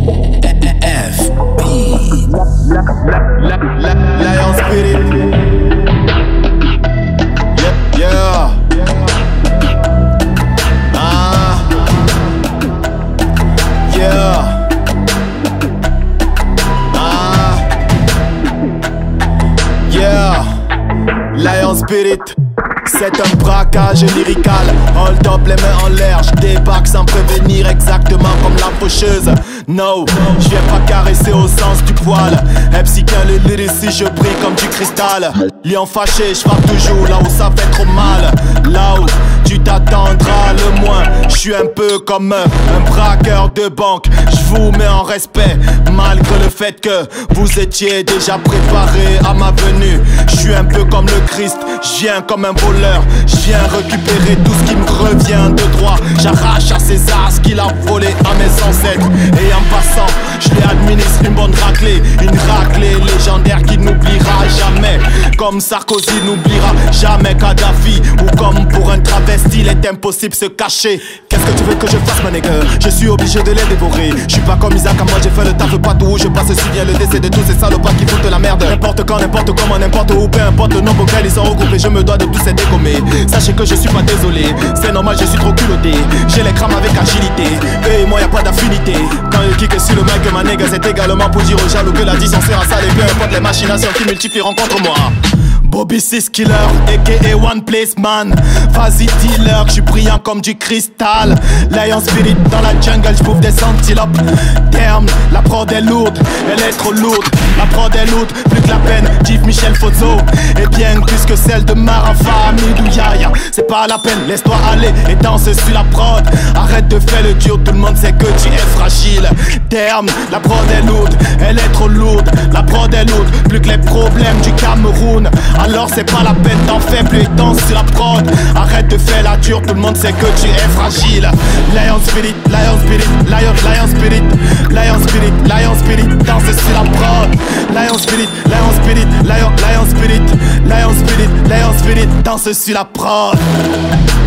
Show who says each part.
Speaker 1: Lion Spirit. Yeah. Yeah. Lion Spirit. C'est un braquage lyrical. Hold up, les mains en l'air. J'débarque sans prévenir, exactement comme la faucheuse. No, j'viens pas caresser au sens du poil. Epsiquin le lyrici, je brille comme du cristal. Lion fâché, j'frappe toujours là où ça fait trop mal. Là où tu t'attendras le moins. J'suis un peu comme un braqueur de banque. J'vous mets en respect, malgré le fait que vous étiez déjà préparé à ma venue. J'suis un peu comme le Christ, j'viens comme un voleur. J'viens récupérer tout ce qui me revient de droit. J'arrache à César ce qu'il a volé à mes ancêtres. Et en passant, je lui administre une bonne raclée. Une raclée légendaire qui n'oubliera jamais. Comme Sarkozy n'oubliera jamais Kadhafi. Ou comme pour un travesti, il est impossible se cacher. Qu'est-ce que tu veux que je fasse, ma nigga? Je suis obligé de les dévorer. Je suis pas comme Isaac, moi j'ai fait le taf partout où je passe. Souviens le décès de tous ces salopards qui foutent la merde. N'importe quand, n'importe comment, n'importe où, peu importe le nombre auquel ils sont regroupés. Je me dois de tous ces dégommer. Sachez que je suis pas désolé, c'est normal, je suis trop culotté. J'ai les crames avec agilité. Eux et moi y'a pas d'affinité. Quand je kick sur le mic, ma nigga, c'est également pour dire aux jaloux que la distance sera sale. Et peu importe les machinations qui multiplieront contre moi. Bobby 6 Killer, aka One Place Man. Vas-y dealer, j'suis brillant comme du cristal. Lion Spirit dans la jungle, j'bouffe des antilopes. Terme, la prod est lourde, elle est trop lourde. La prod est lourde, plus que la peine, Yves Michel Fozo. Et bien plus que celle de Marafa, Midouyaya. C'est pas la peine, laisse-toi aller et danse sur la prod. Arrête de faire le dur, tout le monde sait que tu es fragile. Terme, la prod est lourde, elle est trop lourde. La prod est lourde, plus que les problèmes du Cameroun. Alors c'est pas la peine d'en faire plus et danse sur la prod. Arrête de faire la dure, tout le monde sait que tu es fragile. Lion Spirit, Lion Spirit, Lion Spirit, Lion Spirit, Lion Spirit, danse sur la prod. Lion Spirit, Lion Spirit, Lion Spirit, Lion Spirit, Lion Spirit, danse sur la prod.